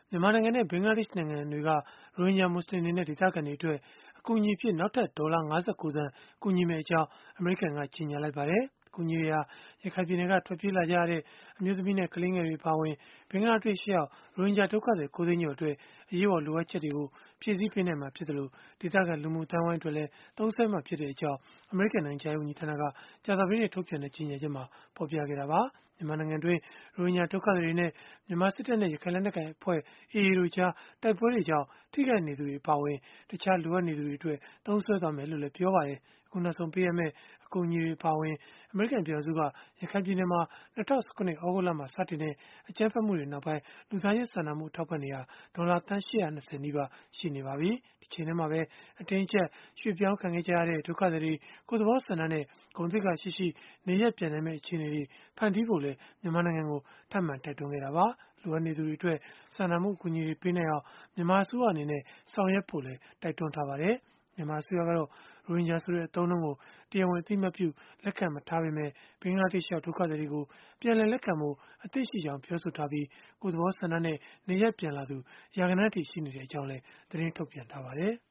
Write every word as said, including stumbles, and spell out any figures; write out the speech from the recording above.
မြန်မာနိုင်ငံနဲ့ ဘင်္ဂလားဒေ့ရှ်နိုင်ငံတွေက ရိုဟင်ဂျာမွတ်ဆလင်တွေနဲ့ ဒေသခံတွေအတွက် အကူအညီအဖြစ် နောက်ထပ် ဒေါ်လာ ၅၉ သန်း ကူညီမယ့်အကြောင်း အမေရိကန်က ကြေညာလိုက်ပါတယ်။ အကူအညီတွေဟာ ရခိုင်ပြည်နယ်က ထွက်ပြေးလာကြရတဲ့ အမျိုးသမီးနဲ့ ကလေးငယ်တွေ အပါအဝင် ဘင်္ဂလားဒေ့ရှ်ရောက် ရိုဟင်ဂျာဒုက္ခသည် ၉ သိန်းကျော်အတွက် အရေးပေါ် လိုအပ်ချက်တွေကို ဖြည့်ဆည်းပေးနိုင်မှာဖြစ်သလို၊ ဒေသခံလူမှုအသိုင်းအဝန်းအတွက်လည်း သုံးစွဲမှာဖြစ်ကြောင်း အမေရိကန် နိုင်ငံခြားရေး ဝန်ကြီးဌာနက ကြာသပတေးနေ့ ထုတ်ပြန်တဲ့ ကြေညာချက်မှာ ဖော်ပြခဲ့တာပါ။ မြန်မာနိုင်ငံတွင်း ရိုဟင်ဂျာ ဒုက္ခသည်တွေနဲ့ မြန်မာစစ်တပ်နဲ့ ရခိုင်လက်နက်ကိုင်အဖွဲ့ အေအေ တို့ကြား တိုက်ပွဲတွေကြောင့် ထိခိုက်နေသူတွေ အပါအဝင် တခြားလိုအပ်နေသူတွေအတွက် သုံးစွဲသွားမယ်လို့လည်း ပြောပါတယ်။ အခုနောက်ဆုံး ပေးအပ်မယ့် အကူအညီတွေ အပါအဝင် အမေရိကန် ပြည်ထောင်စုက ရခိုင်ပြည်နယ်မှာ ၂၀၁၇ သြဂုတ်လမှာ စတင်တဲ့ အကြမ်းဖက်မှုတွေနောက်ပိုင်း လူသားချင်းစာနာမှု အထောက်အပံ့တွေဟာ ဒေါ်လာသန်း ၈၂၀ နီးပါး ရှိနေပါပြီ။ တချိန်တည်းမှာပဲ အတင်းအကျပ် ရွှေ့ပြောင်းခံခဲ့ကြရတဲ့ ဒုက္ခသည်တွေ ကိုယ့်သဘောဆန္ဒနဲ့ ဂုဏ်သိက္ခာရှိရှိ နေရပ်ပြန်နိုင်မယ့် အခြေအနေတွေ ဖန်တီးဖို့လည်း မြန်မာနိုင်ငံကို ထပ်မံတိုက်တွန်းခဲ့တာပါ။ လိုအပ်နေသူတွေအတွက် စာနာမှု အကူအညီတွေ ပေးနိုင်အောင် မြန်မာအစိုးရအနေနဲ့ ဆောင်ရွက်ဖို့လည်း တိုက်တွန်းထားပါတယ်။ မြန်မာအစိုးရကတော့ ရိုဟင်ဂျာဆိုတဲ့ အသုံးအနှုန်းကို တရားဝင် အသိအမှတ်ပြု လက်ခံမထားပေမဲ့ ဘင်္ဂလားဒေ့ရှ်ရောက် ဒုက္ခသည်တွေကို ပြန်လည်လက်ခံဖို့ အသင့်ရှိကြောင်း ပြောဆိုထားပြီး၊ ကိုယ့်သဘောဆန္ဒနဲ့ နေရပ်ပြန်လာသူ ရာဂဏန်းအထိ ရှိနေကြောင်းလည်း သတင်းထုတ်ပြန်ထားပါတယ်။